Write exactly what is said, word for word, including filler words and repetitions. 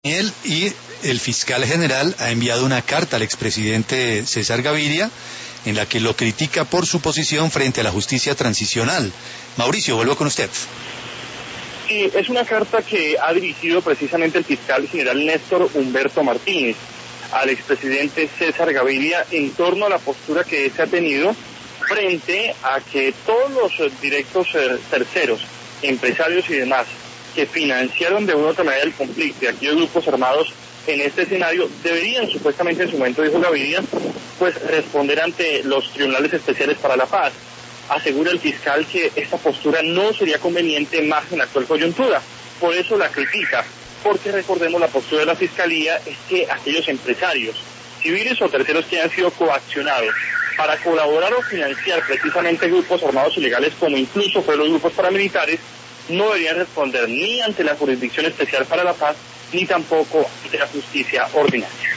Él y el fiscal general ha enviado una carta al expresidente César Gaviria en la que lo critica por su posición frente a la justicia transicional. Mauricio, vuelvo con usted. Sí, es una carta que ha dirigido precisamente el fiscal general Néstor Humberto Martínez al expresidente César Gaviria en torno a la postura que se ha tenido frente a que todos los directos terceros, empresarios y demás, que financiaron de una u otra manera el conflicto y aquellos grupos armados en este escenario deberían supuestamente en su momento, dijo Gaviria, pues responder ante los tribunales especiales para la paz. Asegura el fiscal que esta postura no sería conveniente más en la actual coyuntura, por eso la critica, porque recordemos la postura de la fiscalía es que aquellos empresarios, civiles o terceros que han sido coaccionados para colaborar o financiar precisamente grupos armados ilegales como incluso fue los grupos paramilitares, no deberían responder ni ante la Jurisdicción Especial para la Paz, ni tampoco ante la justicia ordinaria.